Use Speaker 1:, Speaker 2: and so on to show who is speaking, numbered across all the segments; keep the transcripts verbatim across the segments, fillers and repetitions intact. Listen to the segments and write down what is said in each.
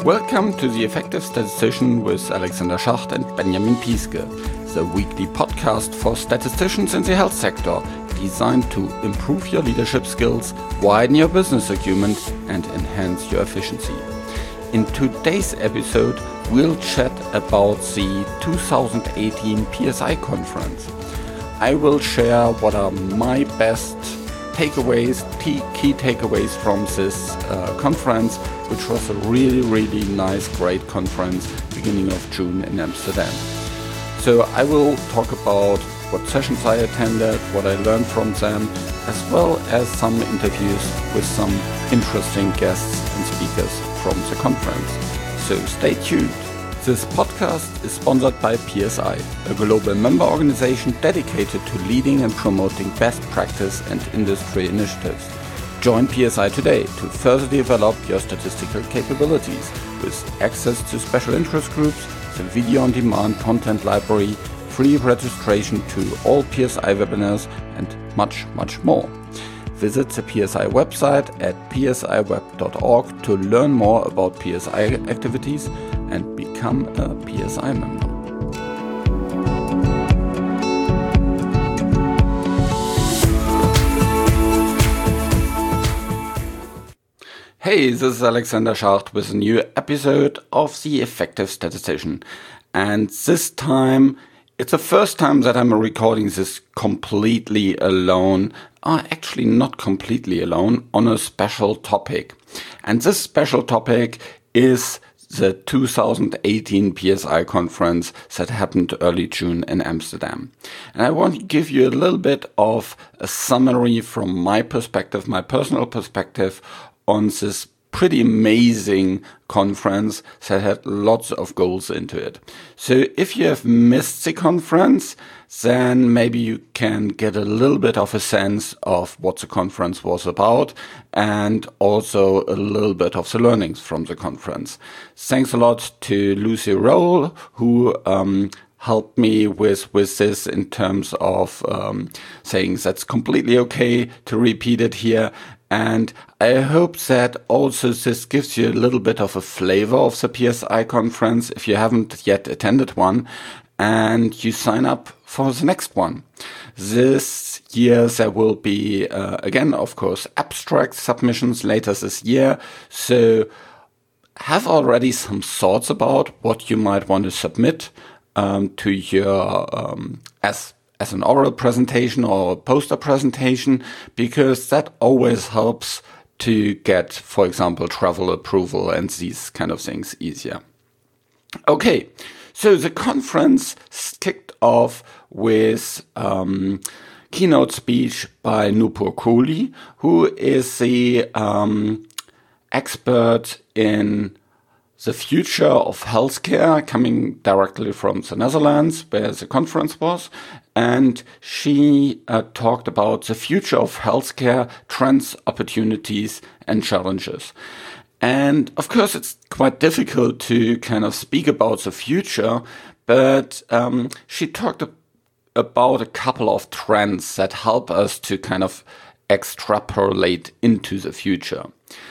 Speaker 1: Welcome to The Effective Statistician with Alexander Schacht and Benjamin Piske, the weekly podcast for statisticians in the health sector, designed to improve your leadership skills, widen your business acumen, and enhance your efficiency. In today's episode, we'll chat about the two thousand eighteen P S I conference. I will share what are my best takeaways, key, key takeaways from this uh, conference, which was a really, really nice, great conference beginning of June in Amsterdam. So I will talk about what sessions I attended, what I learned from them, as well as some interviews with some interesting guests and speakers from the conference. So stay tuned. This podcast is sponsored by P S I, a global member organization dedicated to leading and promoting best practice and industry initiatives. Join P S I today to further develop your statistical capabilities with access to special interest groups, the video-on-demand content library, free registration to all P S I webinars, and much, much more. Visit the P S I website at p s i web dot org to learn more about P S I activities and become a P S I member. Hey, this is Alexander Schacht with a new episode of The Effective Statistician. And this time, it's the first time that I'm recording this completely alone, or actually not completely alone, on a special topic. And this special topic is the two thousand eighteen P S I conference that happened early June in Amsterdam. And I want to give you a little bit of a summary from my perspective, my personal perspective, on this pretty amazing conference that had lots of goals into it. So if you have missed the conference, then maybe you can get a little bit of a sense of what the conference was about and also a little bit of the learnings from the conference. Thanks a lot to Lucy Rowell, who um, helped me with, with this in terms of um, saying that's completely okay to repeat it here. And I hope that also this gives you a little bit of a flavor of the P S I conference if you haven't yet attended one and you sign up for the next one. This year there will be, uh, again, of course, abstract submissions later this year. So have already some thoughts about what you might want to submit um, to your um, as as an oral presentation or a poster presentation, because that always helps to get, for example, travel approval and these kind of things easier. Okay, so the conference kicked off with um, keynote speech by Nupur Kohli, who is the um, expert in the future of healthcare, coming directly from the Netherlands, where the conference was. And she uh, talked about the future of healthcare, trends, opportunities, and challenges. And of course, it's quite difficult to kind of speak about the future, but um, she talked about a couple of trends that help us to kind of extrapolate into the future.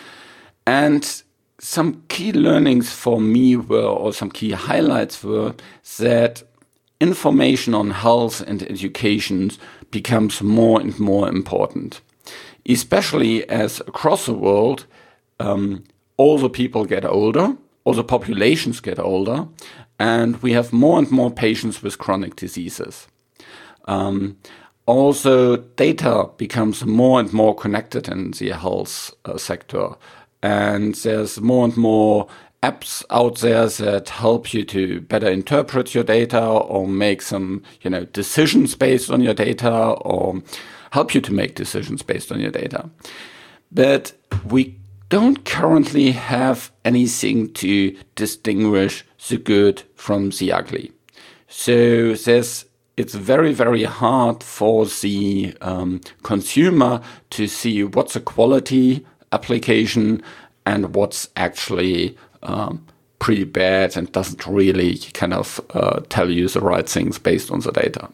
Speaker 1: And some key learnings for me were, or some key highlights were, that information on health and education becomes more and more important, especially as across the world, um, all the people get older, all the populations get older, and we have more and more patients with chronic diseases. Um, also, data becomes more and more connected in the health uh, sector. And there's more and more apps out there that help you to better interpret your data or make some, you know, decisions based on your data or help you to make decisions based on your data. But we don't currently have anything to distinguish the good from the ugly. So there's it's very, very hard for the um, consumer to see what's a quality application and what's actually um, pretty bad and doesn't really kind of uh, tell you the right things based on the data.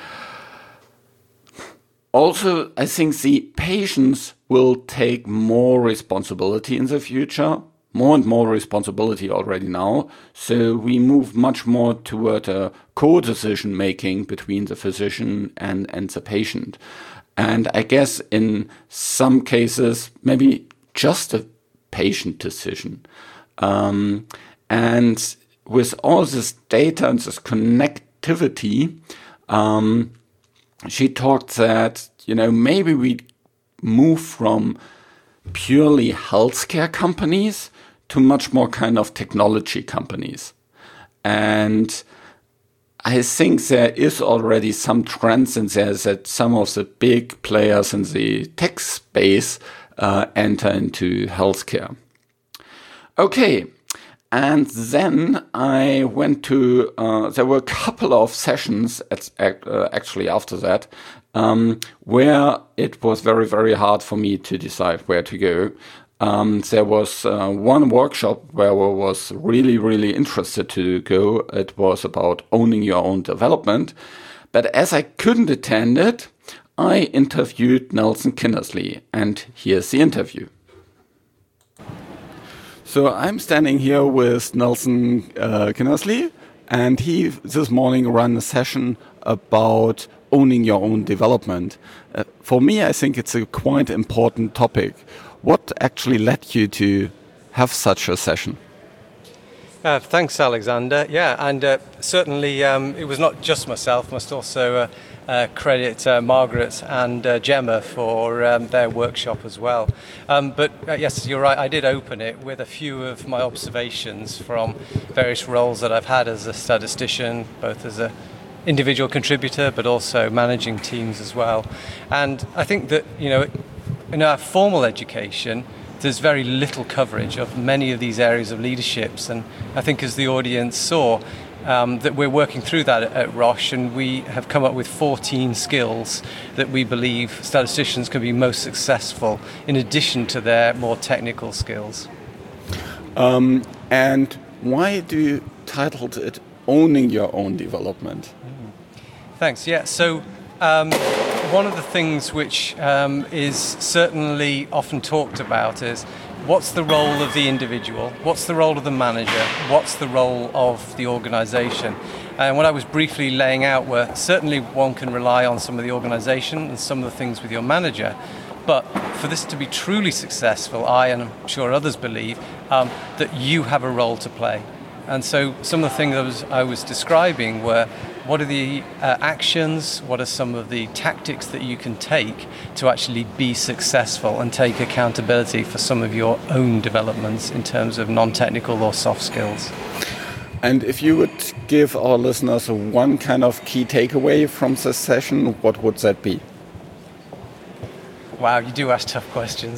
Speaker 1: Also, I think the patients will take more responsibility in the future more and more responsibility already now. So we move much more toward a co-decision making between the physician and, and the patient. And I guess in some cases, maybe just a patient decision. Um, and with all this data and this connectivity, um, she talked that, you know, maybe we move from purely healthcare companies to much more kind of technology companies. And I think there is already some trends in there that some of the big players in the tech space uh, enter into healthcare. Okay. And then I went to, uh, there were a couple of sessions at, uh, actually after that, um, where it was very, very hard for me to decide where to go. Um, there was uh, one workshop where I was really, really interested to go. It was about owning your own development. But as I couldn't attend it, I interviewed Nelson Kinnersley, and here's the interview. So I'm standing here with Nelson uh, Kinnersley, and he this morning ran a session about owning your own development. Uh, for me, I think it's a quite important topic. What actually led you to have such a session?
Speaker 2: Uh, thanks, Alexander. Yeah, and uh, certainly um, it was not just myself. Must also uh, uh, credit uh, Margaret and uh, Gemma for um, their workshop as well. Um, but uh, yes, you're right. I did open it with a few of my observations from various roles that I've had as a statistician, both as a individual contributor, but also managing teams as well. And I think that, you know, in our formal education, there's very little coverage of many of these areas of leaderships, and I think as the audience saw, um, that we're working through that at, at Roche, and we have come up with fourteen skills that we believe statisticians can be most successful in addition to their more technical skills.
Speaker 1: Um, and why do you titled it Owning Your Own Development?
Speaker 2: Mm. Thanks. Yeah, so um, one of the things which um, is certainly often talked about is what's the role of the individual, what's the role of the manager, what's the role of the organisation. And what I was briefly laying out were certainly one can rely on some of the organisation and some of the things with your manager, but for this to be truly successful, I and I'm sure others believe um, that you have a role to play. And so some of the things I was, I was describing were what are the uh, actions, what are some of the tactics that you can take to actually be successful and take accountability for some of your own developments in terms of non-technical or soft skills.
Speaker 1: And if you would give our listeners one kind of key takeaway from this session, what would that be?
Speaker 2: Wow, you do ask tough questions.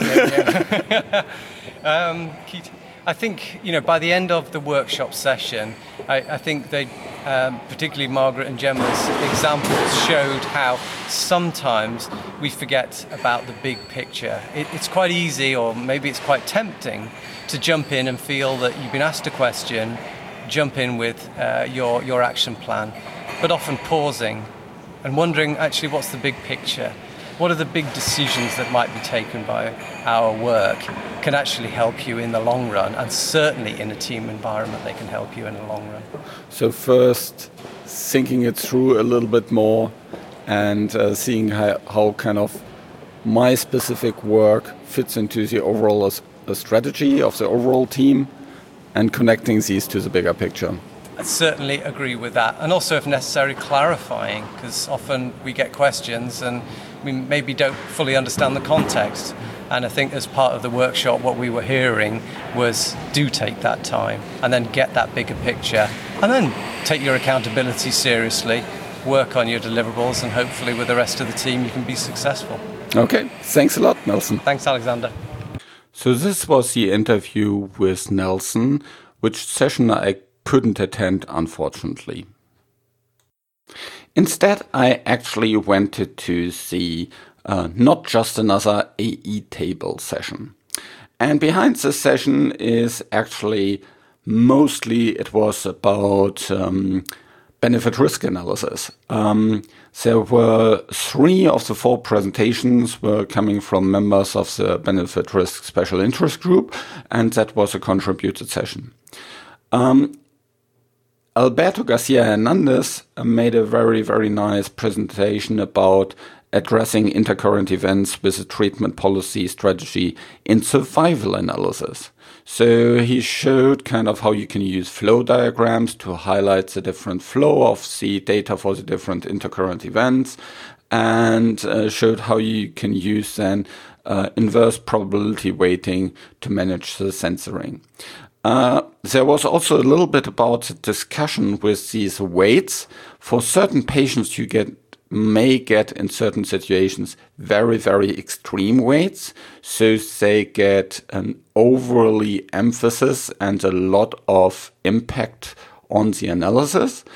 Speaker 2: um, key t- I think, you know, by the end of the workshop session, I, I think they, um, particularly Margaret and Gemma's examples, showed how sometimes we forget about the big picture. It, it's quite easy, or maybe it's quite tempting, to jump in and feel that you've been asked a question, jump in with uh, your, your action plan, but often pausing and wondering, actually, what's the big picture? What are the big decisions that might be taken by our work can actually help you in the long run, and certainly in a team environment they can help you in the long run.
Speaker 1: So first, thinking it through a little bit more and uh, seeing how, how kind of my specific work fits into the overall uh, strategy of the overall team and connecting these to the bigger picture.
Speaker 2: I certainly agree with that, and also if necessary clarifying, because often we get questions and we maybe don't fully understand the context. And I think as part of the workshop what we were hearing was do take that time and then get that bigger picture and then take your accountability seriously, work on your deliverables, and hopefully with the rest of the team you can be successful.
Speaker 1: Okay, thanks a lot, Nelson.
Speaker 2: Thanks, Alexander.
Speaker 1: So this was the interview with Nelson, which session I couldn't attend, unfortunately. Instead, I actually went to see uh, not just another A E table session. And behind this session is actually mostly it was about um, benefit-risk analysis. Um, there were three of the four presentations were coming from members of the benefit-risk special interest group, and that was a contributed session. Um, Alberto Garcia Hernandez made a very, very nice presentation about addressing intercurrent events with a treatment policy strategy in survival analysis. So he showed kind of how you can use flow diagrams to highlight the different flow of the data for the different intercurrent events, and uh, showed how you can use then uh, inverse probability weighting to manage the censoring. Uh, there was also a little bit about the discussion with these weights. For certain patients, you get may get in certain situations very, very extreme weights. So they get an overly emphasis and a lot of impact on the analysis.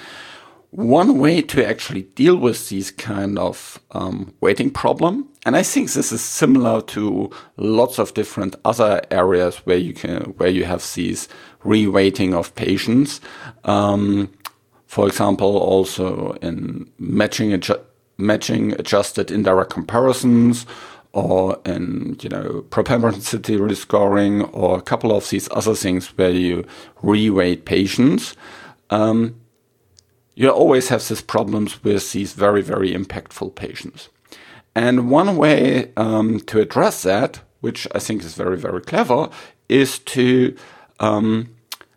Speaker 1: One way to actually deal with these kind of um, weighting problem, and I think this is similar to lots of different other areas where you can where you have these reweighting of patients. Um, For example, also in matching adju- matching adjusted indirect comparisons, or in, you know, propensity rescoring, or a couple of these other things where you reweight patients. Um, you always have these problems with these very, very impactful patients. And one way um, to address that, which I think is very, very clever, is to um,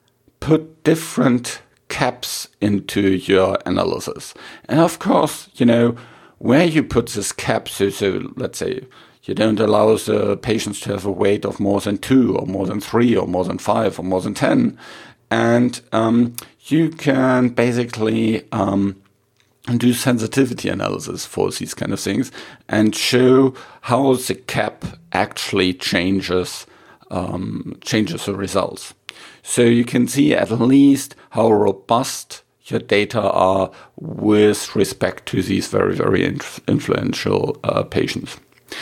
Speaker 1: put different caps into your analysis. And of course, you know, where you put this cap, so, so let's say you don't allow the patients to have a weight of more than two or more than three or more than five or more than ten. And um, you can basically um, do sensitivity analysis for these kind of things and show how the cap actually changes um, changes the results. So you can see at least how robust your data are with respect to these very, very inf- influential uh, patients.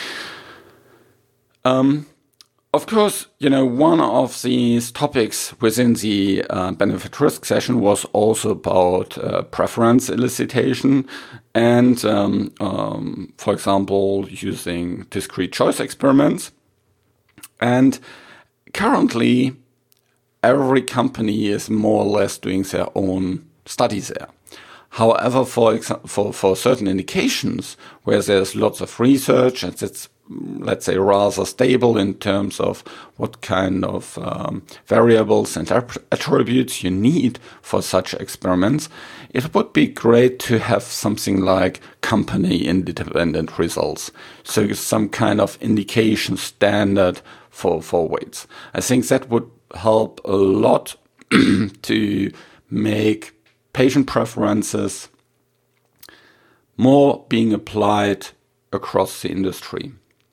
Speaker 1: Um, of course, you know, one of these topics within the uh, benefit risk session was also about uh, preference elicitation and, um, um, for example, using discrete choice experiments. And currently, every company is more or less doing their own studies there. However, for exa- for for certain indications where there's lots of research and it's, let's say, rather stable in terms of what kind of um, variables and attributes you need for such experiments, it would be great to have something like company-independent results. So some kind of indication standard for, for weights. I think that would help a lot to make patient preferences more being applied across the industry.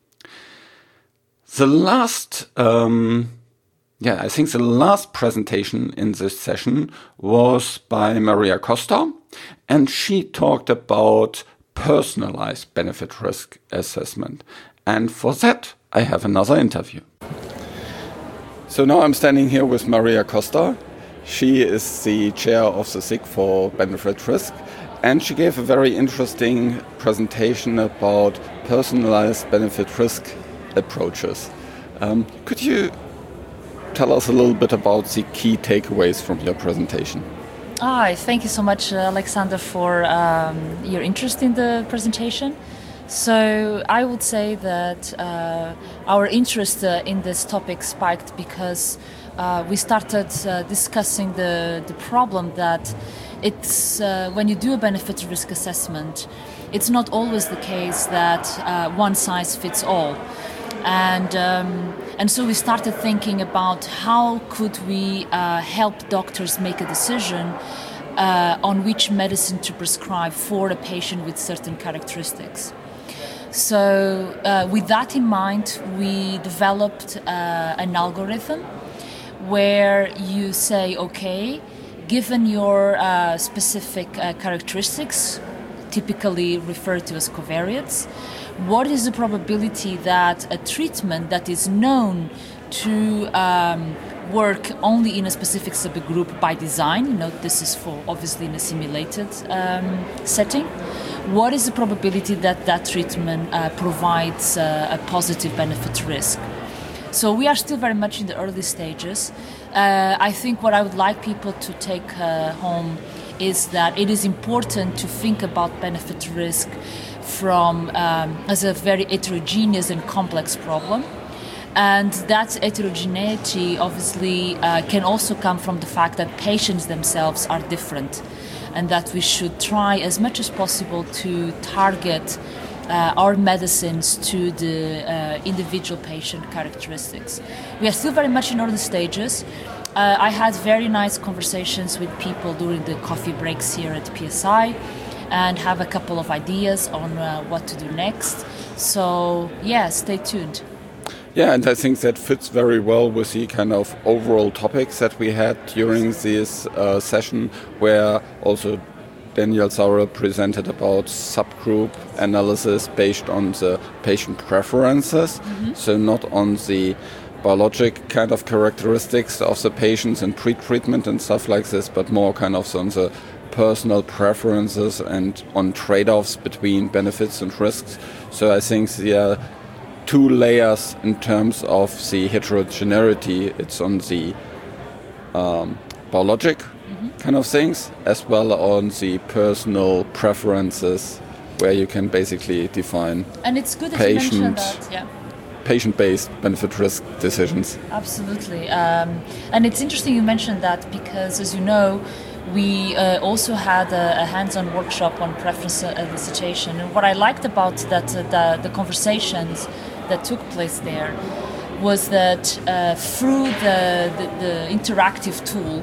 Speaker 1: The last, um, yeah, I think the last presentation in this session was by Maria Costa, and she talked about personalized benefit risk assessment. And for that, I have another interview. So now I'm standing here with Maria Costa. She is the chair of the S I G for benefit risk, and she gave a very interesting presentation about personalized benefit risk approaches. Um, could you tell us a little bit about the key takeaways from your presentation?
Speaker 3: Hi, thank you so much, uh, Alexander, for um, your interest in the presentation. So I would say that uh, our interest uh, in this topic spiked because uh, we started uh, discussing the, the problem that it's uh, when you do a benefit risk assessment, it's not always the case that uh, one size fits all. And um, and so we started thinking about how could we uh, help doctors make a decision uh, on which medicine to prescribe for a patient with certain characteristics. So uh, with that in mind, we developed uh, an algorithm where you say, okay, given your uh, specific uh, characteristics, typically referred to as covariates. What is the probability that a treatment that is known to um, work only in a specific subgroup by design, you know, this is for obviously in a simulated um, setting, what is the probability that that treatment uh, provides uh, a positive benefit risk? So we are still very much in the early stages. Uh, I think what I would like people to take uh, home is that it is important to think about benefit risk from um, as a very heterogeneous and complex problem. And that heterogeneity obviously uh, can also come from the fact that patients themselves are different, and that we should try as much as possible to target uh, our medicines to the uh, individual patient characteristics. We are still very much in early stages. Uh, I had very nice conversations with people during the coffee breaks here at P S I and have a couple of ideas on uh, what to do next. So yeah, stay tuned.
Speaker 1: Yeah, and I think that fits very well with the kind of overall topics that we had during this uh, session, where also Daniel Sauer presented about subgroup analysis based on the patient preferences, mm-hmm. so not on the biologic kind of characteristics of the patients and pre-treatment and stuff like this, but more kind of on the personal preferences and on trade-offs between benefits and risks. So I think the uh, two layers in terms of the heterogeneity. It's on the um, biologic mm-hmm. kind of things, as well on the personal preferences, where you can basically define
Speaker 3: and it's good that
Speaker 1: patient,
Speaker 3: you mentioned that, yeah.
Speaker 1: patient-based benefit-risk decisions.
Speaker 3: Absolutely. Um, and it's interesting you mentioned that, because, as you know, we uh, also had a, a hands-on workshop on preference elicitation. And what I liked about that, uh, the, the conversations that took place there was that uh, through the, the, the interactive tool,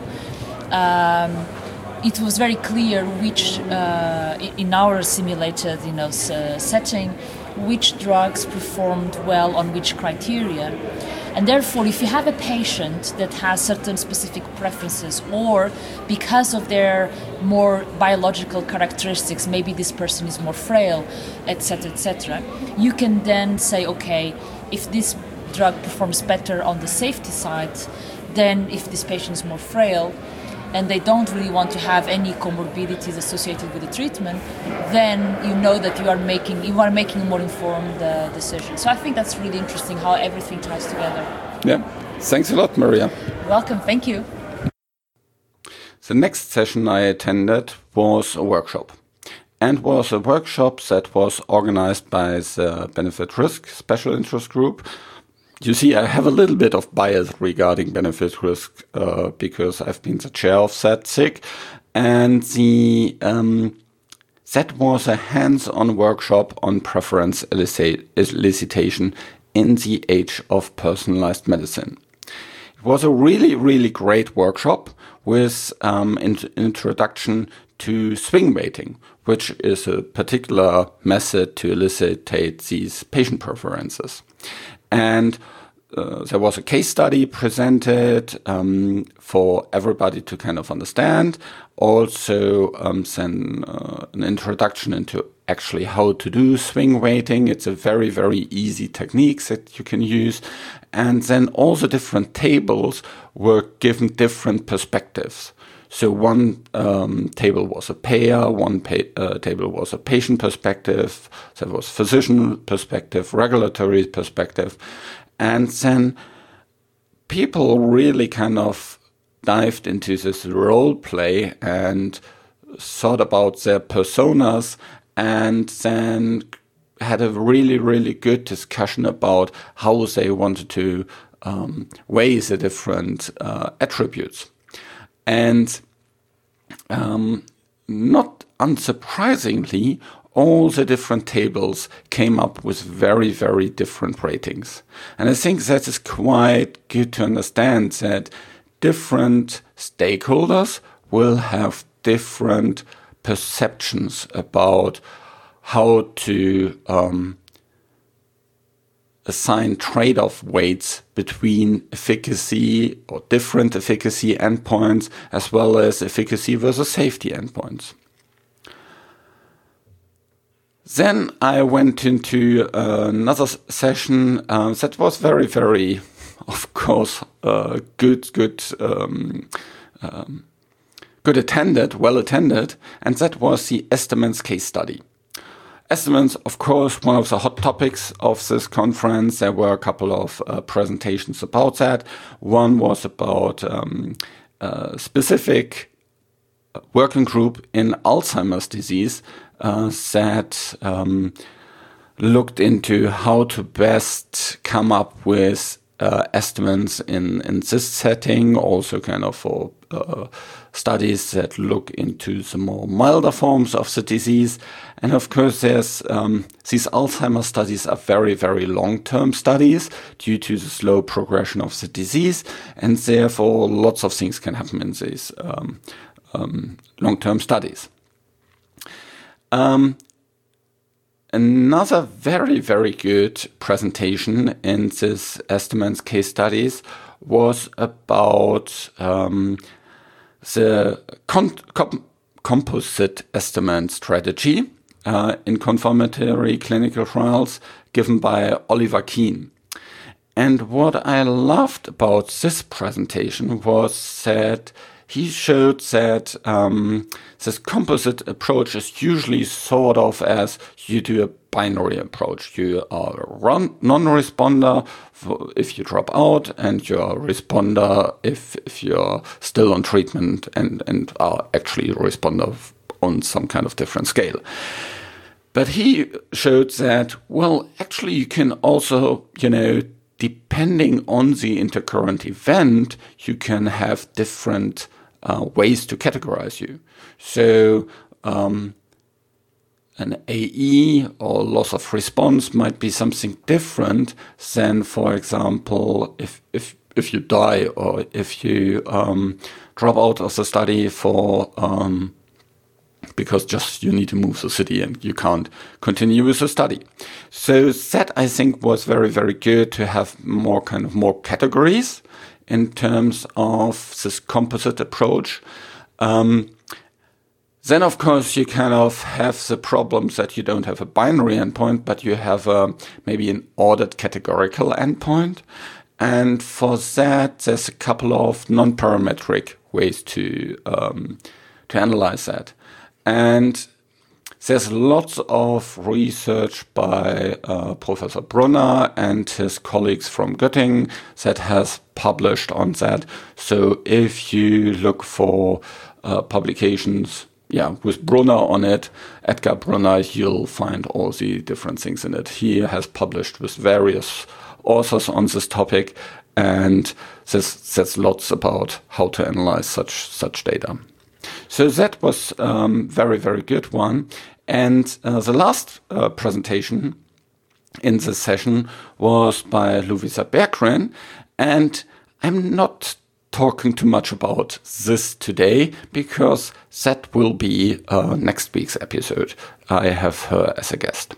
Speaker 3: um, it was very clear which, uh, in our simulated you know, s- setting, which drugs performed well on which criteria. And therefore, if you have a patient that has certain specific preferences, or because of their more biological characteristics, maybe this person is more frail, et cetera, et cetera, you can then say, okay, if this drug performs better on the safety side, then if this patient is more frail, and they don't really want to have any comorbidities associated with the treatment, then you know that you are making you are making a more informed uh, decision. So I think that's really interesting how everything ties together.
Speaker 1: Yeah, thanks a lot, Maria.
Speaker 3: Welcome, thank you.
Speaker 1: The next session I attended was a workshop, and was a workshop that was organized by the Benefit Risk Special Interest Group. You see, I have a little bit of bias regarding benefit risk uh, because I've been the chair of that S I G, and the um, that was a hands-on workshop on preference elicit- elicitation in the age of personalized medicine. It was a really, really great workshop with um, an introduction to swing weighting, which is a particular method to elicitate these patient preferences. And uh, there was a case study presented um, for everybody to kind of understand. Also, um, then uh, an introduction into actually how to do swing weighting. It's a very, very easy technique that you can use. And then all the different tables were given different perspectives. So one um, table was a payer, one pa- uh, table was a patient perspective, there was physician perspective, regulatory perspective, and then people really kind of dived into this role play and thought about their personas, and then had a really, really good discussion about how they wanted to um, weigh the different uh, attributes. And um, not unsurprisingly, all the different tables came up with very, very different ratings. And I think that is quite good to understand that different stakeholders will have different perceptions about how to um, assign trade-off weights between efficacy or different efficacy endpoints, as well as efficacy versus safety endpoints. Then I went into uh, another session uh, that was very, very, of course, uh, good, good, um, um, good attended, well attended, and that was the Estimance case study. Estimance, of course, one of the hot topics of this conference. There were a couple of uh, presentations about that. One was about um, a specific working group in Alzheimer's disease uh, that um, looked into how to best come up with uh, estimates in, in this setting, also kind of for uh, studies that look into the more milder forms of the disease. And of course, there's um, these Alzheimer's studies are very, very long-term studies due to the slow progression of the disease, and therefore lots of things can happen in these um, um, long-term studies. Um, Another very, very good presentation in this Estimates case studies was about um, the con- com- composite estimate strategy uh, in confirmatory clinical trials given by Oliver Keane. And what I loved about this presentation was that he showed that um, this composite approach is usually thought of as you do a binary approach. You are a non-responder if you drop out, and you're a responder if, if you're still on treatment and, and are actually a responder on some kind of different scale. But he showed that, well, actually you can also, you know, depending on the intercurrent event, you can have different uh, ways to categorize you. So um, an A E or loss of response might be something different than, for example, if if if you die or if you um, drop out of the study for um, because just you need to move the city and you can't continue with the study. So that, I think, was very, very good to have more kind of more categories in terms of this composite approach. Um, then, of course, you kind of have the problems that you don't have a binary endpoint, but you have a, maybe an ordered categorical endpoint. And for that, there's a couple of non-parametric ways to um, to analyze that. And there's lots of research by uh, Professor Brunner and his colleagues from Göttingen that has published on that. So if you look for uh, publications, yeah, with Brunner on it, Edgar Brunner, you'll find all the different things in it. He has published with various authors on this topic, and there's, there's lots about how to analyze such such data. So that was um, very, very good one. And uh, the last uh, presentation in this session was by Lovisa Berggren. And I'm not talking too much about this today because that will be uh, next week's episode. I have her as a guest.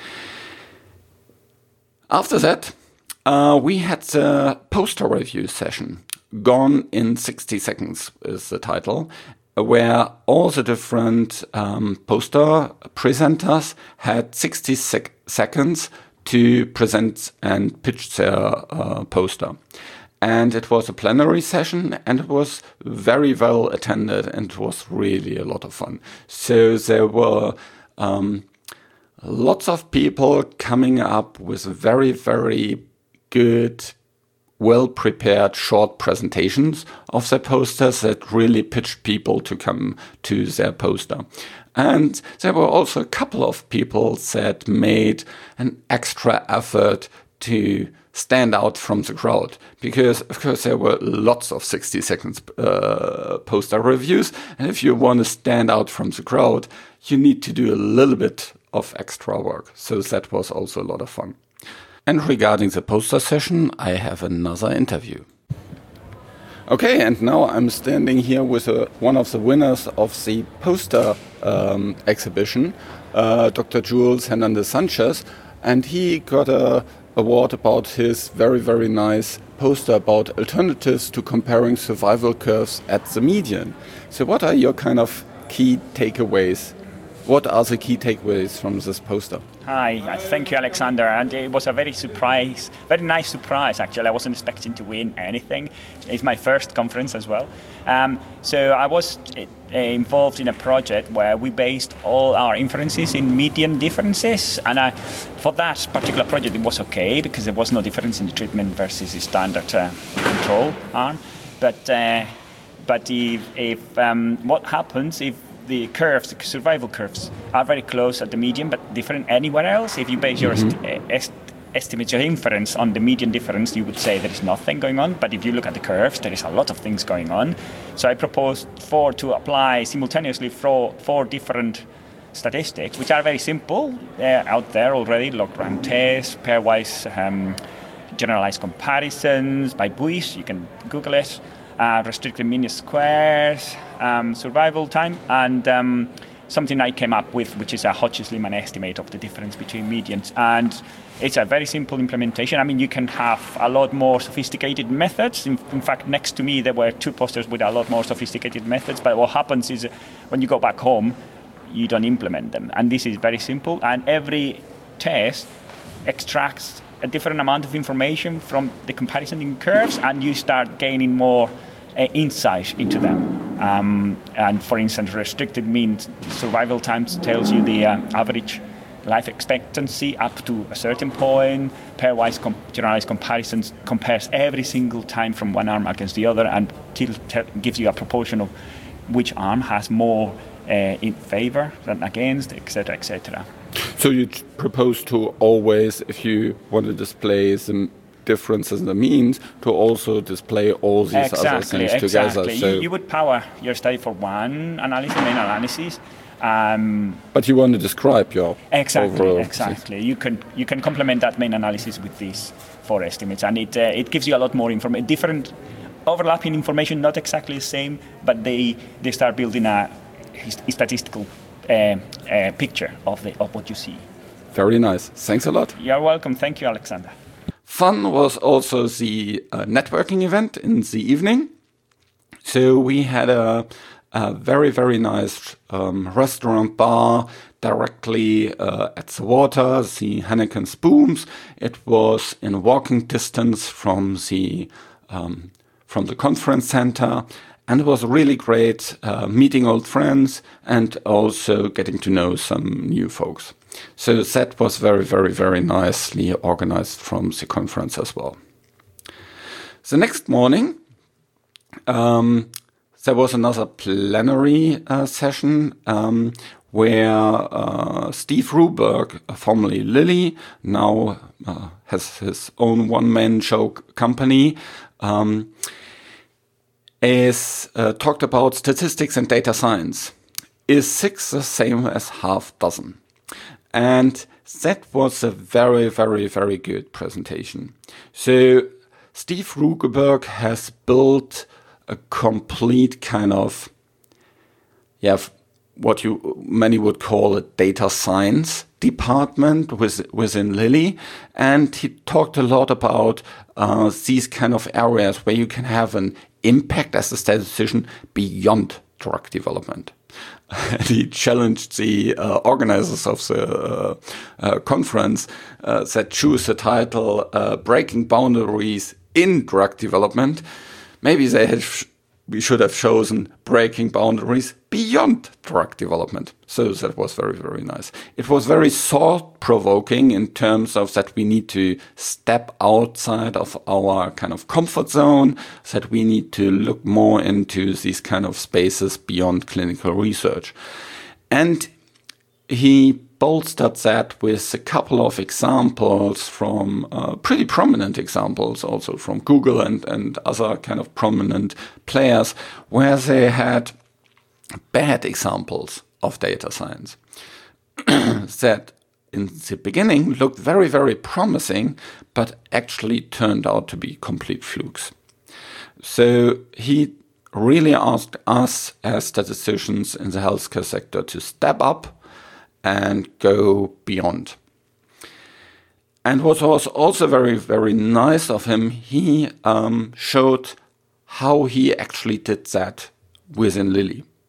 Speaker 1: After that, uh, we had the poster review session. Gone in sixty seconds is the title, where all the different um, poster presenters had sixty sec- seconds to present and pitch their uh, poster. And it was a plenary session, and it was very well attended, and it was really a lot of fun. So there were um, lots of people coming up with very, very good, well-prepared short presentations of their posters that really pitched people to come to their poster. And there were also a couple of people that made an extra effort to stand out from the crowd, because of course there were lots of sixty seconds uh, poster reviews, and if you want to stand out from the crowd, you need to do a little bit of extra work. So that was also a lot of fun. And regarding the poster session, I have another interview. Okay, and now I'm standing here with uh, one of the winners of the poster um, exhibition, uh, Doctor Jules Hernandez Sanchez, and he got a award about his very, very nice poster about alternatives to comparing survival curves at the median. So what are your kind of key takeaways What are the key takeaways from this poster?
Speaker 4: Hi, thank you, Alexander. And it was a very surprise, very nice surprise, actually. I wasn't expecting to win anything. It's my first conference as well. Um, so I was uh, involved in a project where we based all our inferences in median differences. And I, for that particular project, it was okay because there was no difference in the treatment versus the standard uh, control arm. But uh, but if, if um, what happens if the curves, the survival curves, are very close at the median but different anywhere else? If you base your mm-hmm. est- est- estimate your inference on the median difference, you would say there is nothing going on. But if you look at the curves, there is a lot of things going on. So I proposed for to apply simultaneously four, four different statistics, which are very simple. They're out there already: log-rank test, pairwise um, generalized comparisons by Buis. You can Google it. Uh, restricted mean squares, um, survival time, and um, something I came up with, which is a Hodges-Lehmann estimate of the difference between medians. And it's a very simple implementation. I mean, you can have a lot more sophisticated methods. In, in fact, next to me, there were two posters with a lot more sophisticated methods. But what happens is when you go back home, you don't implement them. And this is very simple. And every test extracts a different amount of information from the comparison in curves, and you start gaining more uh, insight into them. Um, and for instance, restricted mean survival times tells you the uh, average life expectancy up to a certain point. Pairwise com- generalized comparisons compares every single time from one arm against the other, and t- t- gives you a proportion of which arm has more uh, in favor than against, et cetera, et cetera.
Speaker 1: So you propose to always, if you want to display some differences in the means, to also display all these
Speaker 4: exactly,
Speaker 1: other things
Speaker 4: exactly.
Speaker 1: together. So
Speaker 4: you, you would power your study for one analysis, main analysis. Um,
Speaker 1: but you want to describe your
Speaker 4: exactly,
Speaker 1: overall
Speaker 4: exactly. Things. You can you can complement that main analysis with these four estimates, and it uh, it gives you a lot more information, different overlapping information, not exactly the same, but they they start building a, a statistical Uh, uh, picture of the of what you see.
Speaker 1: Very nice. Thanks a lot.
Speaker 4: You're welcome. Thank you, Alexander.
Speaker 1: Fun was also the uh, networking event in the evening. So we had a, a very, very nice um, restaurant bar directly uh, at the water, the Henneken Spooms. It was in walking distance from the um, from the conference center. And it was really great uh, meeting old friends and also getting to know some new folks. So that was very, very, very nicely organized from the conference as well. The next morning, um, there was another plenary uh, session um, where uh, Steve Ruberg, formerly Lilly, now uh, has his own one-man show company, um, is uh, talked about statistics and data science. Is six the same as half dozen? And that was a very, very, very good presentation. So Steve Ruberg has built a complete kind of, yeah, what you many would call a data science department with, within Lilly. And he talked a lot about uh, these kind of areas where you can have an impact as a statistician beyond drug development. And he challenged the uh, organizers of the uh, uh, conference uh, that choose the title uh, Breaking Boundaries in Drug Development. Maybe they had sh- we should have chosen Breaking Boundaries Beyond Drug Development. So that was very, very nice. It was very thought-provoking in terms of that we need to step outside of our kind of comfort zone, that we need to look more into these kind of spaces beyond clinical research. And he bolstered that with a couple of examples from uh, pretty prominent examples also from Google and, and other kind of prominent players where they had bad examples of data science that in the beginning looked very, very promising, but actually turned out to be complete flukes. So he really asked us as statisticians in the healthcare sector to step up and go beyond. And what was also very, very nice of him, he um, showed how he actually did that within Lilly.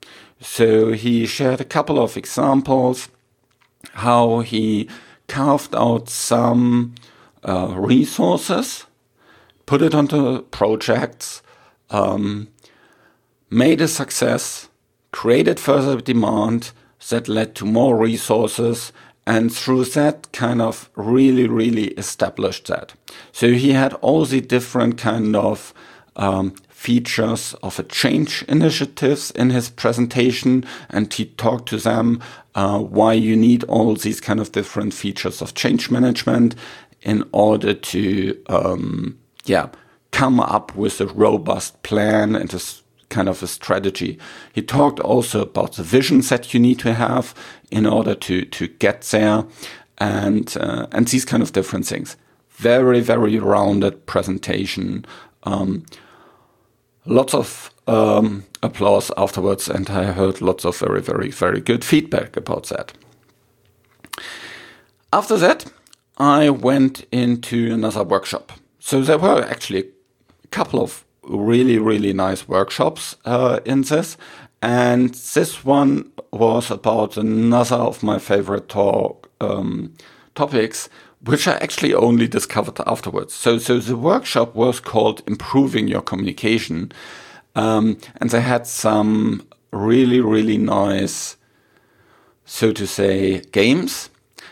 Speaker 1: So he shared a couple of examples how he carved out some uh, resources, put it onto projects, um, made a success, created further demand that led to more resources, and through that kind of really, really established that. So he had all the different kind of um, features of a change initiatives in his presentation, and he talked to them uh, why you need all these kind of different features of change management in order to, um, yeah, come up with a robust plan and a kind of a strategy. He talked also about the visions that you need to have in order to to get there, and uh, and these kind of different things. Very, very rounded presentation. Um, lots of um, applause afterwards, and I heard lots of very, very, very good feedback about that. After that, I went into another workshop. So there were actually a couple of really, really nice workshops uh, in this. And this one was about another of my favorite talk um, topics, which I actually only discovered afterwards. So, so the workshop was called Improving Your Communication. Um, and they had some really, really nice, so to say, games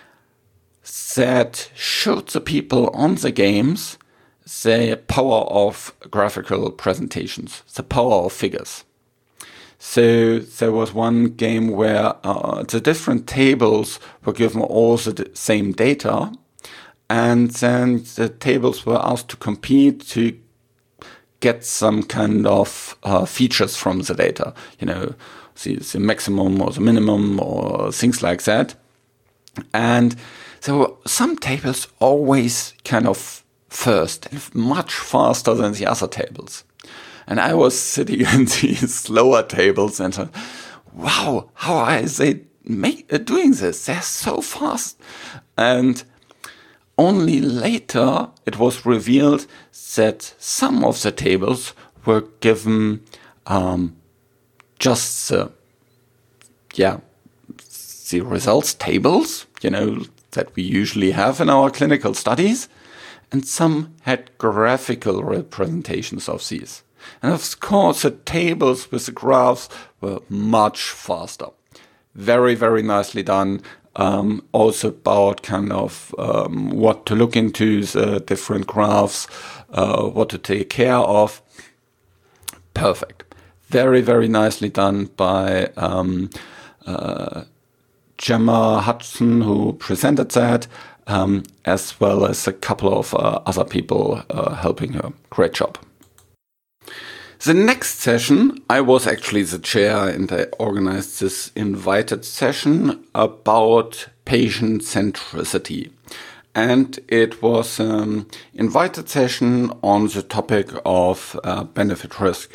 Speaker 1: that showed the people on the games the power of graphical presentations, the power of figures. So there was one game where uh, the different tables were given all the same data, and then the tables were asked to compete to get some kind of uh, features from the data, you know, the, the maximum or the minimum or things like that. And there were some tables always kind of first and much faster than the other tables. And I was sitting in these slower tables and thought, wow, how are they make, uh, doing this? They're so fast. And only later it was revealed that some of the tables were given um, just the, yeah, the results tables, you know, that we usually have in our clinical studies. And some had graphical representations of these. And of course, the tables with the graphs were much faster. Very, very nicely done. Um, also about kind of um, what to look into, the different graphs, uh, what to take care of. Perfect. Very, very nicely done by um, uh, Gemma Hudson, who presented that, um, as well as a couple of uh, other people uh, helping her. Great job. The next session, I was actually the chair and I organized this invited session about patient centricity. And it was an invited session on the topic of uh, benefit risk.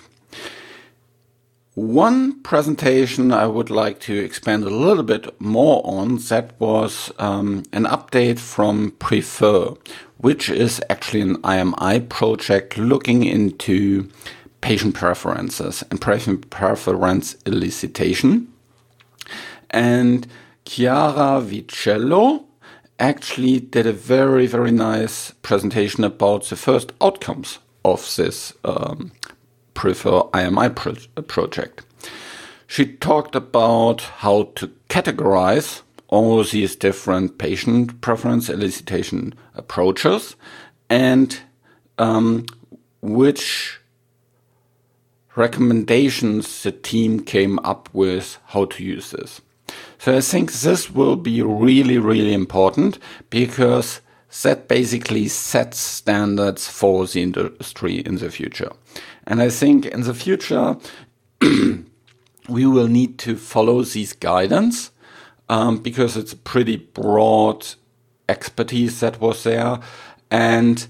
Speaker 1: One presentation I would like to expand a little bit more on, that was um, an update from Prefer, which is actually an I M I project looking into patient preferences and patient preference elicitation. And Chiara Vicello actually did a very, very nice presentation about the first outcomes of this um, Prefer I M I pro project. She talked about how to categorize all these different patient preference elicitation approaches and um, which recommendations the team came up with how to use this. So I think this will be really, really important because that basically sets standards for the industry in the future. And I think in the future, we will need to follow these guidance um, because it's a pretty broad expertise that was there. And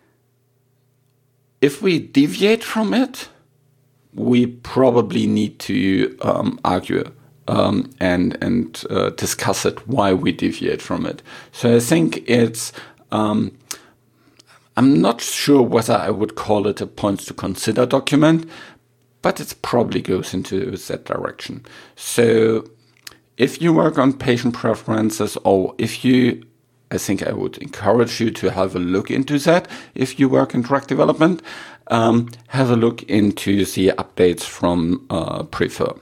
Speaker 1: if we deviate from it, we probably need to um, argue um, and and uh, discuss it, why we deviate from it. So I think it's, um, I'm not sure whether I would call it a points to consider document, but it probably goes into that direction. So if you work on patient preferences, or if you, I think I would encourage you to have a look into that. If you work in drug development, um, have a look into the updates from uh, Prefer.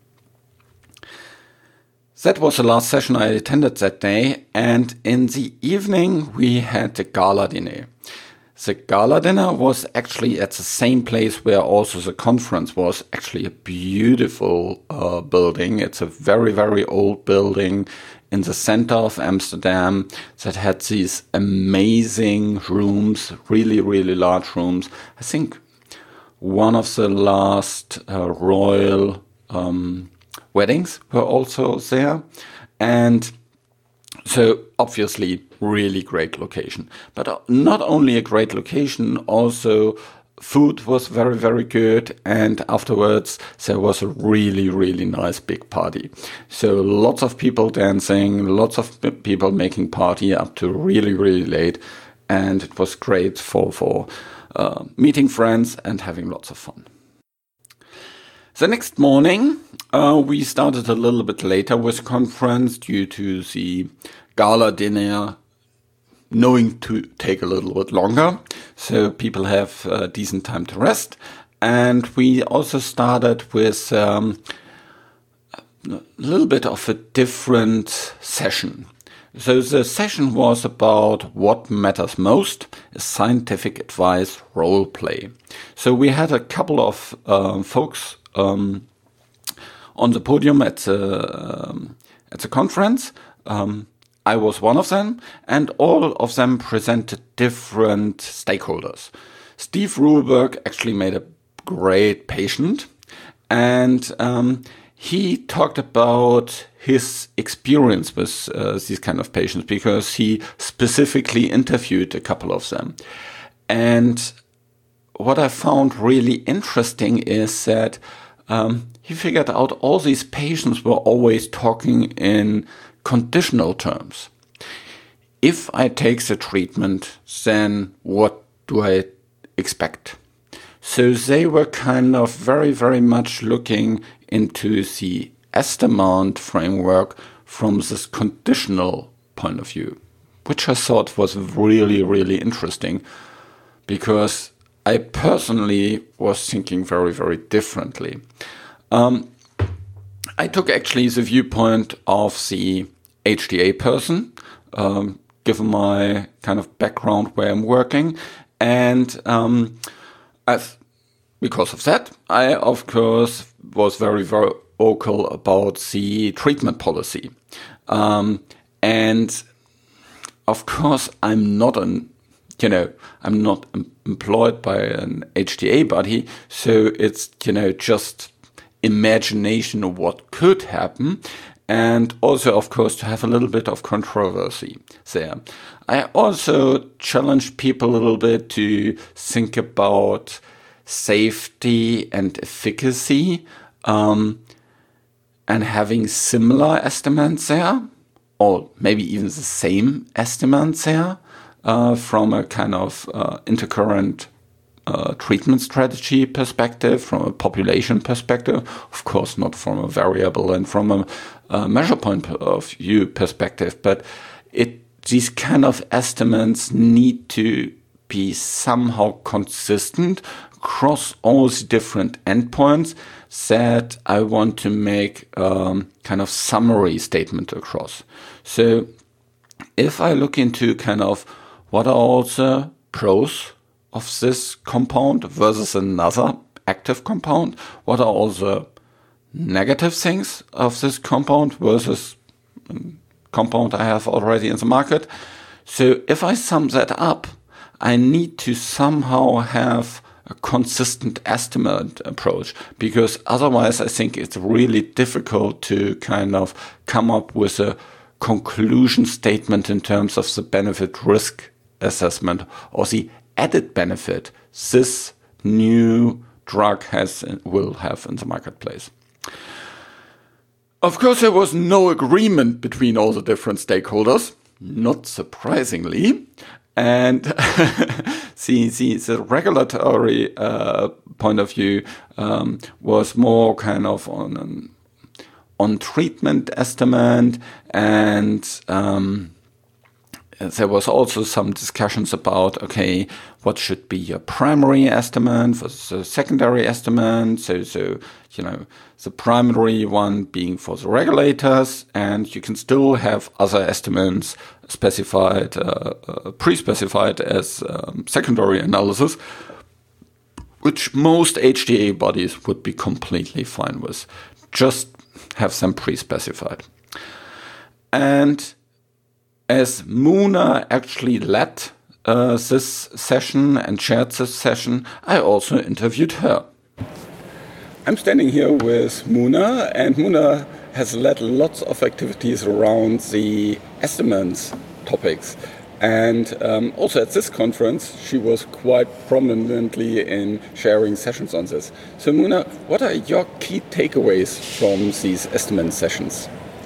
Speaker 1: That was the last session I attended that day, and in the evening we had the gala dinner. The gala dinner was actually at the same place where also the conference was, actually a beautiful uh, building. It's a very, very old building in the center of Amsterdam that had these amazing rooms, really, really large rooms. I think one of the last uh, royal um, weddings were also there. And so obviously really great location. But not only a great location, also food was very, very good. And afterwards there was a really, really nice big party. So lots of people dancing, lots of people making party up to really, really late. And it was great for, for uh, meeting friends and having lots of fun. The next morning, uh, we started a little bit later with the conference due to the gala dinner knowing to take a little bit longer, so people have a decent time to rest. And we also started with um, a little bit of a different session. So the session was about what matters most, scientific advice role play. So we had a couple of uh, folks um, on the podium at the, um, at the conference. Um, I was one of them, and all of them presented different stakeholders. Steve Ruhlberg actually made a great patient, and um, he talked about his experience with uh, these kind of patients because he specifically interviewed a couple of them. And what I found really interesting is that um, he figured out all these patients were always talking in conditional terms. If I take the treatment, then what do I expect? So they were kind of very, very much looking into the Estamount framework from this conditional point of view, which I thought was really, really interesting because I personally was thinking very, very differently. Um, I took actually the viewpoint of the H D A person, um, given my kind of background where I'm working. And um, as, because of that, I, of course, was very, very vocal about the treatment policy. Um, and, of course, I'm not an, you know, I'm not em- employed by an H D A body, so it's, you know, just imagination of what could happen, and also, of course, to have a little bit of controversy there. I also challenged people a little bit to think about safety and efficacy, um, and having similar estimates there, or maybe even the same estimates there, uh, from a kind of uh, intercurrent Uh, treatment strategy perspective, from a population perspective, of course not from a variable and from a, a measure point of view perspective, but it these kind of estimates need to be somehow consistent across all the different endpoints that I want to make um, kind of summary statement across. So if I look into kind of what are all the pros of this compound versus another active compound, what are all the negative things of this compound versus a compound I have already in the market. So if I sum that up, I need to somehow have a consistent estimate approach, because otherwise I think it's really difficult to kind of come up with a conclusion statement in terms of the benefit risk assessment or the added benefit this new drug has will have in the marketplace. Of course, there was no agreement between all the different stakeholders, not surprisingly. And the, the, the regulatory uh, point of view um, was more kind of on an on treatment estimate, and um, there was also some discussions about, okay, what should be your primary estimate versus the secondary estimate. So, so, you know, the primary one being for the regulators, and you can still have other estimates specified, uh, uh, pre-specified as um, secondary analysis, which most H T A bodies would be completely fine with. Just have them pre-specified. And as Muna actually led uh, this session and shared this session, I also interviewed her. I'm standing here with Muna, and Muna has led lots of activities around the estimates topics. And um, also at this conference, she was quite prominently in sharing sessions on this. So Muna, what are your key takeaways from these estimate sessions?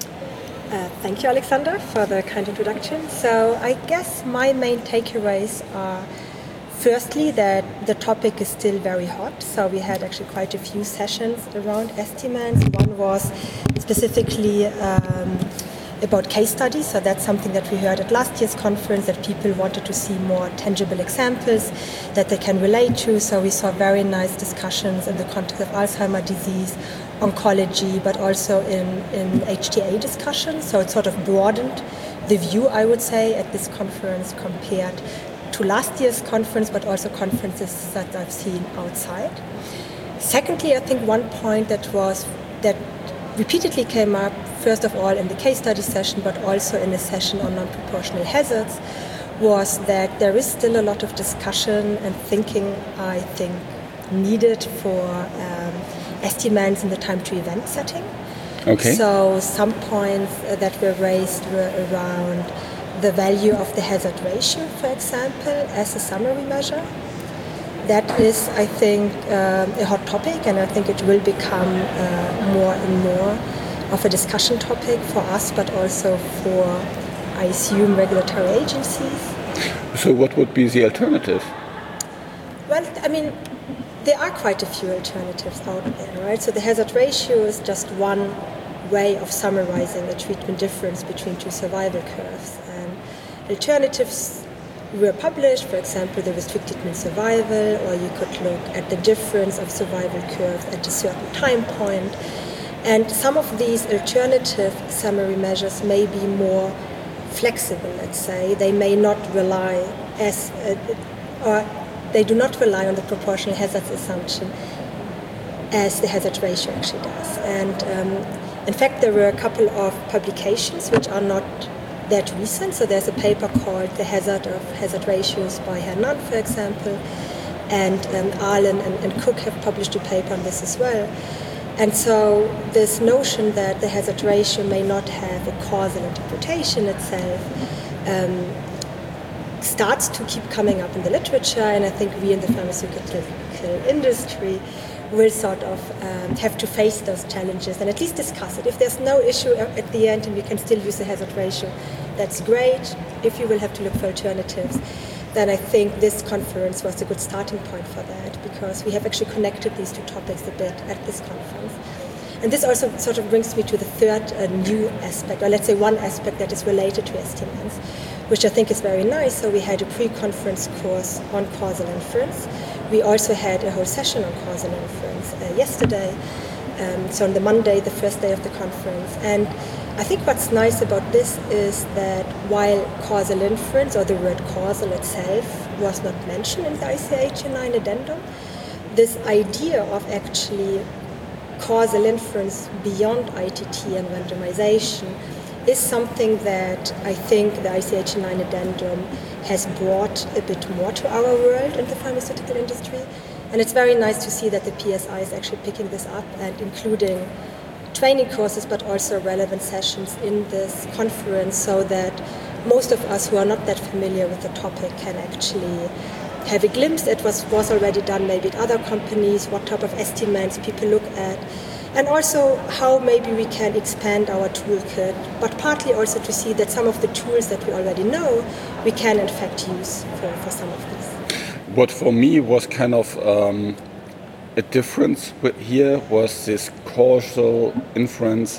Speaker 5: Uh, thank you, Alexander, for the kind introduction. So I guess my main takeaways are, firstly, that the topic is still very hot. So we had actually quite a few sessions around estimates. One was specifically um, about case studies. So that's something that we heard at last year's conference, that people wanted to see more tangible examples that they can relate to. So we saw very nice discussions in the context of Alzheimer's disease, oncology, but also in, in H T A discussions. So it sort of broadened the view, I would say, at this conference compared to last year's conference, but also conferences that I've seen outside. Secondly, I think one point that was that repeatedly came up, first of all in the case study session, but also in a session on non-proportional hazards, was that there is still a lot of discussion and thinking, I think, needed for um, estimates in the time to event setting.
Speaker 1: Okay.
Speaker 5: So some points that were raised were around the value of the hazard ratio, for example, as a summary measure. That is, I think, um, a hot topic, and I think it will become uh, more and more of a discussion topic for us, but also for, I assume, regulatory agencies.
Speaker 1: So what would be the alternative?
Speaker 5: Well, I mean, there are quite a few alternatives out there, right? So the hazard ratio is just one way of summarizing the treatment difference between two survival curves. And alternatives were published, for example, the restricted mean survival, or you could look at the difference of survival curves at a certain time point. And some of these alternative summary measures may be more flexible, let's say. They may not rely as, uh, or they do not rely on the proportional hazards assumption as the hazard ratio actually does. And um, in fact, there were a couple of publications which are not that recent. So there's a paper called The Hazard of Hazard Ratios by Hernan, for example, and um, Allen and, and Cook have published a paper on this as well. And so this notion that the hazard ratio may not have a causal interpretation itself um, starts to keep coming up in the literature, and I think we in the pharmaceutical industry will sort of um, have to face those challenges and at least discuss it. If there's no issue at the end and we can still use the hazard ratio, that's great. If you will have to look for alternatives, then I think this conference was a good starting point for that, because we have actually connected these two topics a bit at this conference. And this also sort of brings me to the third uh, new aspect, or let's say one aspect that is related to estimates, which I think is very nice. So we had a pre-conference course on causal inference. We also had a whole session on causal inference uh, yesterday, um, so on the Monday, the first day of the conference. And I think what's nice about this is that while causal inference, or the word causal itself, was not mentioned in the I C H nine addendum, this idea of actually causal inference beyond I T T and randomization is something that I think the I C H nine addendum has brought a bit more to our world in the pharmaceutical industry. And it's very nice to see that the P S I is actually picking this up and including training courses, but also relevant sessions in this conference, so that most of us who are not that familiar with the topic can actually have a glimpse at what was already done maybe at other companies, what type of estimates people look at, and also how maybe we can expand our toolkit, but partly also to see that some of the tools that we already know we can in fact use for, for some of these.
Speaker 1: What for me was kind of um, a difference with here was this causal inference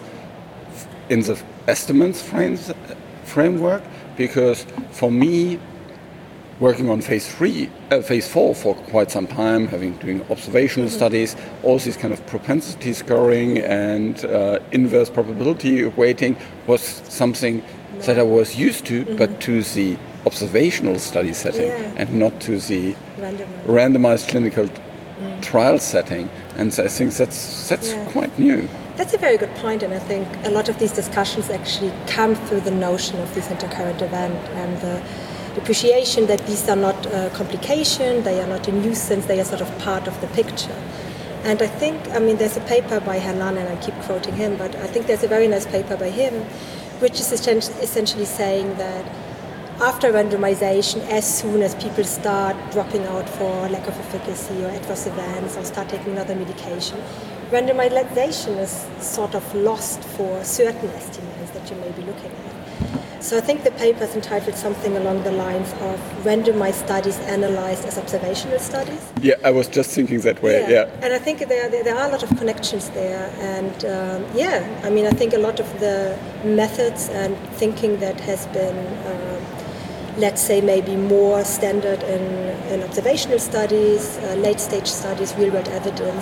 Speaker 1: in the estimates frames, framework, because for me, working on phase three, uh, phase four for quite some time, having doing observational mm-hmm. studies, all these kind of propensity scoring and uh, inverse probability weighting was something no. that I was used to, mm-hmm. but to the observational study setting yeah. and not to the randomized, randomized clinical mm. trial setting. And so I think that's that's yeah. quite new.
Speaker 5: That's a very good point, and I think a lot of these discussions actually come through the notion of this intercurrent event and the appreciation that these are not a complication, they are not a nuisance, they are sort of part of the picture. And I think, I mean, there's a paper by Hernan, and I keep quoting him, but I think there's a very nice paper by him, which is essentially saying that after randomization, as soon as people start dropping out for lack of efficacy or adverse events or start taking another medication, randomization is sort of lost for certain estimates that you may be looking at. So I think the paper is entitled something along the lines of randomized studies analyzed as observational studies.
Speaker 1: Yeah, I was just thinking that way, yeah. yeah.
Speaker 5: And I think there, there, there are a lot of connections there. And um, yeah, I mean, I think a lot of the methods and thinking that has been, um, let's say, maybe more standard in, in observational studies, uh, late stage studies, real world evidence,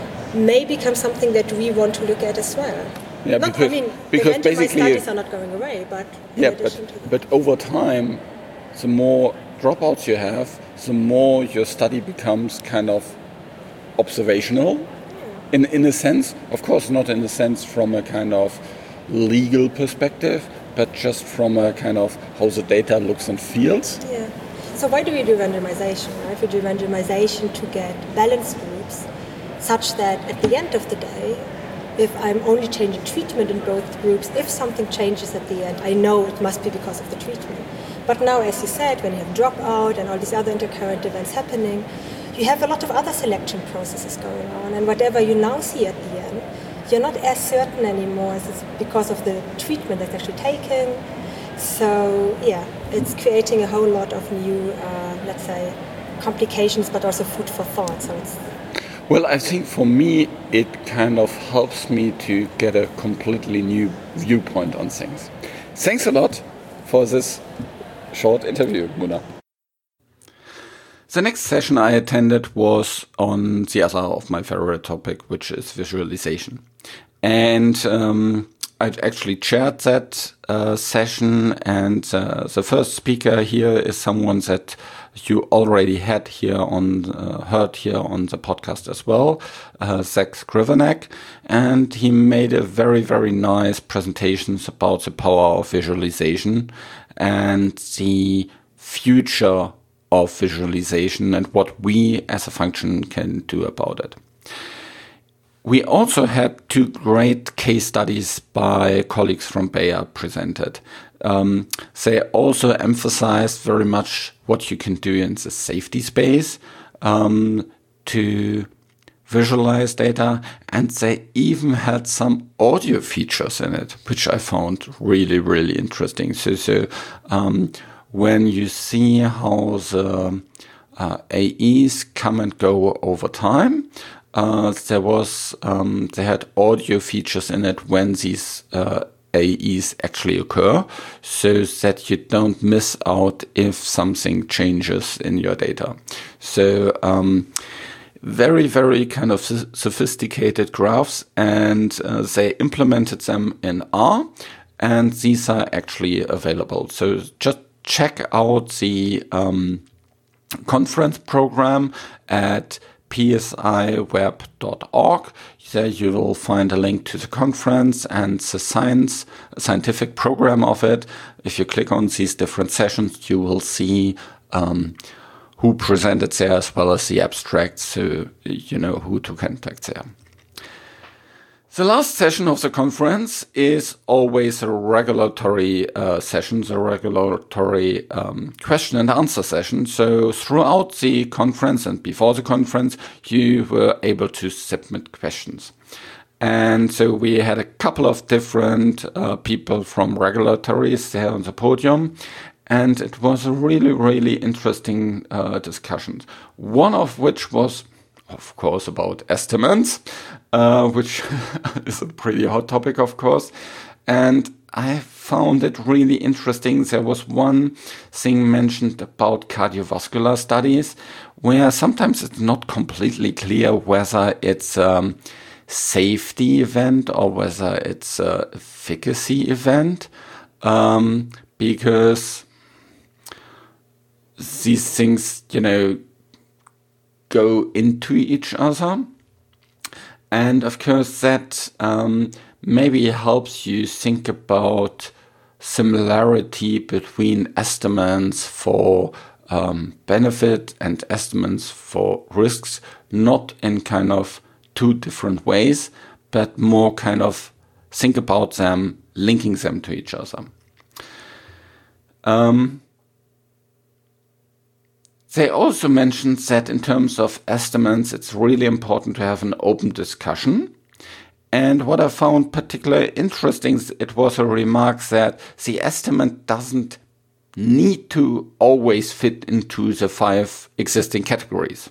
Speaker 5: may become something that we want to look at as well.
Speaker 1: Yeah,
Speaker 5: not,
Speaker 1: because,
Speaker 5: I mean,
Speaker 1: because
Speaker 5: the
Speaker 1: basically
Speaker 5: studies are not going away, but in
Speaker 1: yeah,
Speaker 5: addition
Speaker 1: but,
Speaker 5: to that.
Speaker 1: but over time, the more dropouts you have, the more your study becomes kind of observational, yeah. in in a sense. Of course, not in a sense from a kind of legal perspective, but just from a kind of how the data looks and feels.
Speaker 5: Yeah. So why do we do randomization? Right? We do randomization to get balanced groups, such that at the end of the day, if I'm only changing treatment in both groups, if something changes at the end, I know it must be because of the treatment. But now, as you said, when you have dropout and all these other intercurrent events happening, you have a lot of other selection processes going on. And whatever you now see at the end, you're not as certain anymore as it's because of the treatment that's actually taken. So, yeah, it's creating a whole lot of new, uh, let's say, complications, but also food for thought. So it's
Speaker 1: Well, I think for me, it kind of helps me to get a completely new viewpoint on things. Thanks a lot for this short interview, Muna. The next session I attended was on the other of my favorite topic, which is visualization. And um, I actually chaired that uh, session, and uh, the first speaker here is someone that you already had here on, uh, heard here on the podcast as well, uh, Zach Skrivenek, and he made a very, very nice presentations about the power of visualization and the future of visualization and what we as a function can do about it. We also had two great case studies by colleagues from Bayer presented. Um, they also emphasized very much what you can do in the safety space um, to visualize data, and they even had some audio features in it, which I found really, really interesting. So, so um, when you see how the uh, A Es come and go over time, Uh, there was, um, they had audio features in it when these uh, A Es actually occur, so that you don't miss out if something changes in your data. So, um, very, very kind of sophisticated graphs, and uh, they implemented them in R, and these are actually available. So just check out the um, conference program at p s i web dot org. There you will find a link to the conference and the science, scientific program of it. If you click on these different sessions, you will see um, who presented there as well as the abstracts, so you know who to contact there. The last session of the conference is always a regulatory uh, session, the regulatory um, question and answer session. So throughout the conference and before the conference, you were able to submit questions. And so we had a couple of different uh, people from regulatories there on the podium. and it was a really, really interesting uh, discussion. One of which was, of course, about estimates, uh, which is a pretty hot topic, of course. And I found it really interesting. There was one thing mentioned about cardiovascular studies, where sometimes it's not completely clear whether it's a um, safety event or whether it's a efficacy event, um, because these things, you know, go into each other. And of course that um, maybe helps you think about similarity between estimates for um, benefit and estimates for risks, not in kind of two different ways, but more kind of think about them, linking them to each other. Um, They also mentioned that in terms of estimates, it's really important to have an open discussion. And what I found particularly interesting, it was a remark that the estimate doesn't need to always fit into the five existing categories.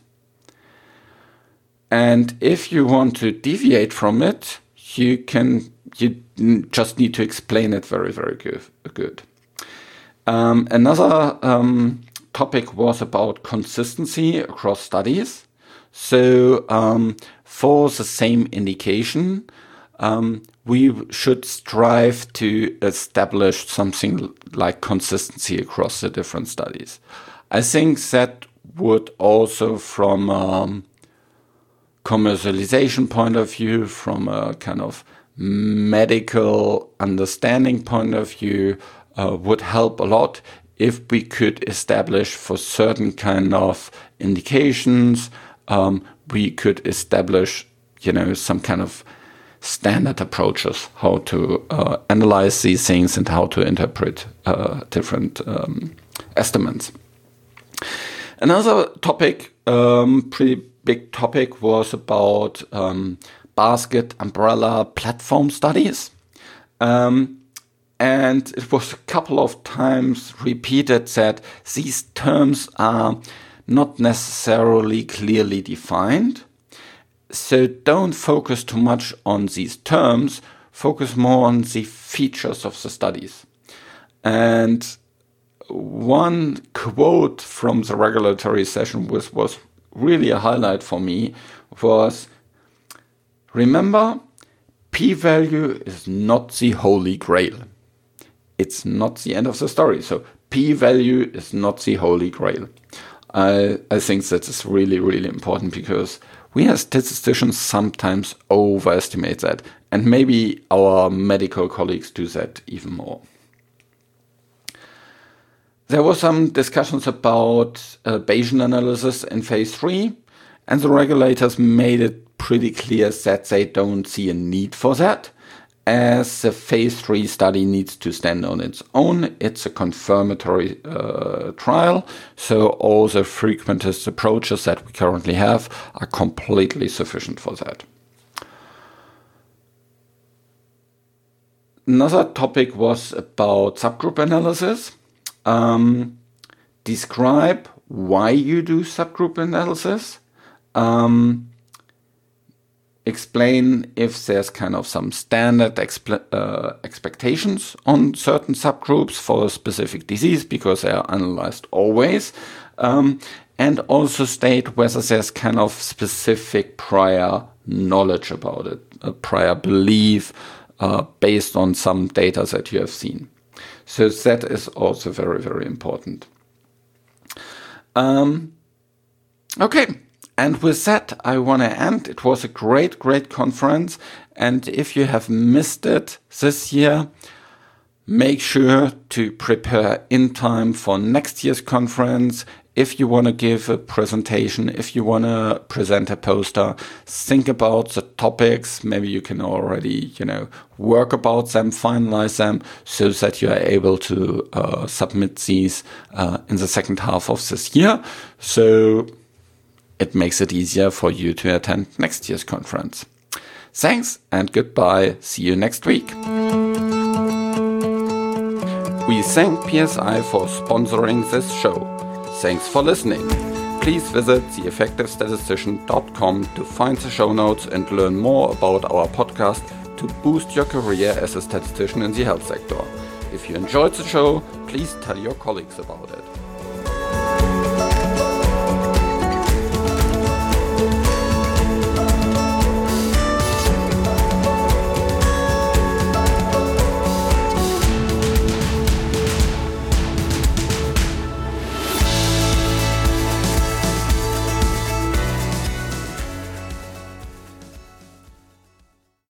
Speaker 1: And if you want to deviate from it, you can, you just need to explain it very, very good. good. Um, another um, topic was about consistency across studies. So um, for the same indication, um, we should strive to establish something like consistency across the different studies. I think that would also, from a commercialization point of view, from a kind of medical understanding point of view, uh, would help a lot if we could establish for certain kind of indications, um, we could establish, you know, some kind of standard approaches, how to uh, analyze these things and how to interpret uh, different um, estimates. Another topic, um, pretty big topic, was about um, basket umbrella platform studies. Um, And it was a couple of times repeated that these terms are not necessarily clearly defined. So don't focus too much on these terms, focus more on the features of the studies. And one quote from the regulatory session was, was really a highlight for me was, remember, p-value is not the holy grail. It's not the end of the story. So p-value is not the holy grail. I, I think that is really, really important because we as statisticians sometimes overestimate that. And maybe our medical colleagues do that even more. There were some discussions about uh, Bayesian analysis in phase three. And the regulators made it pretty clear that they don't see a need for that, as the phase three study needs to stand on its own. It's a confirmatory uh, trial, so all the frequentist approaches that we currently have are completely sufficient for that. Another topic was about subgroup analysis. Um, describe why you do subgroup analysis. Um, explain if there's kind of some standard expl- uh, expectations on certain subgroups for a specific disease, because they are analyzed always. Um, and also state whether there's kind of specific prior knowledge about it, a prior belief uh, based on some data that you have seen. So that is also very, very important. Um, okay. And with that, I want to end. It was a great, great conference. And if you have missed it this year, make sure to prepare in time for next year's conference. If you want to give a presentation, if you want to present a poster, think about the topics. Maybe you can already, you know, work about them, finalize them, so that you are able to uh, submit these uh, in the second half of this year. So it makes it easier for you to attend next year's conference. Thanks and goodbye. See you next week. We thank P S I for sponsoring this show. Thanks for listening. Please visit the effective statistician dot com to find the show notes and learn more about our podcast to boost your career as a statistician in the health sector. If you enjoyed the show, please tell your colleagues about it.